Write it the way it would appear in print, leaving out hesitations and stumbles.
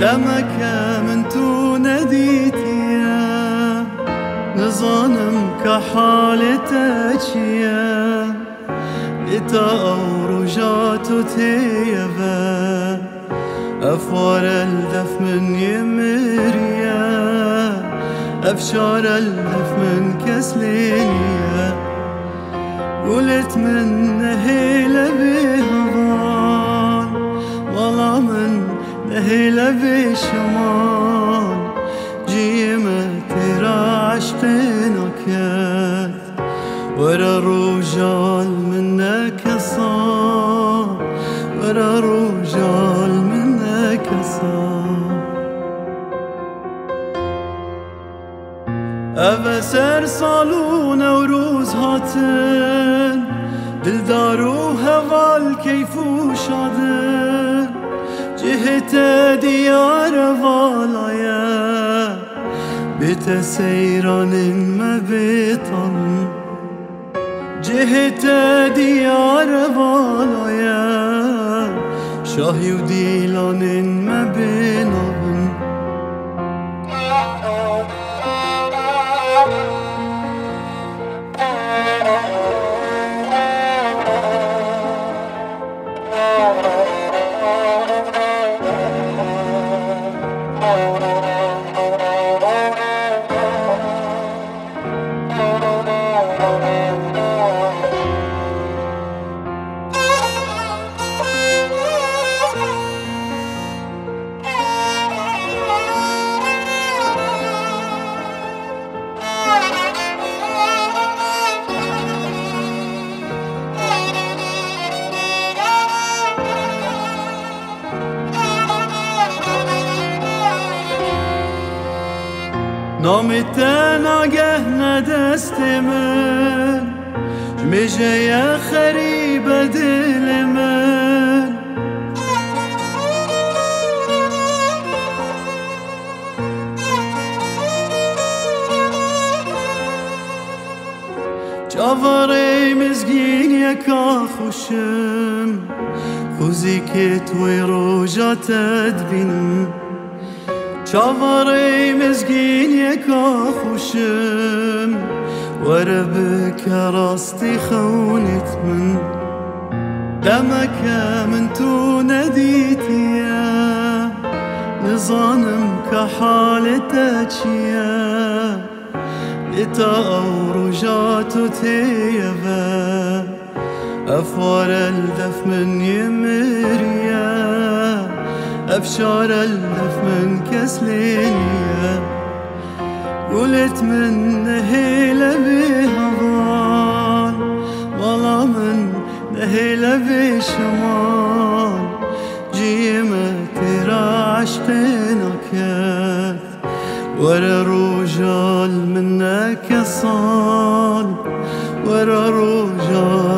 دمك من تو نديتيا نظانم كحالتك يا لتا أورجاتو تيبا أفوار الدف من يمريا أفشار الدف من كسلينيا قلت من نهيلة بهضان والله من نهيلة بشمان جيمة ترى عشقنا كات ورا رجال منك صار ورا رجال منك صار أبسر صالون وروز هاتن دلدار وهوال كيفو شادن جهت ديار والايا بيت سيران ما بيطن جهت ديار والايا شاهي وديلان ما بينابن نامت ناگه ندست من جمیجه خریب دل من جواره مزگین یکا خوشم خوزی که توی روجاتت بینم چاواره مزگین یکا خوشم وربك راستي خونت من دمك من تو نديتيا نظانم كحالتك يا لتا أورجاتو تيبا أفوار الدف من يمريا أفشار الدف من كسلينيا قلت من نهيلة بهضان والله من نهيلة بشمان جيمة ترى عشقنا كات ورا رجال منك صال ورا رجال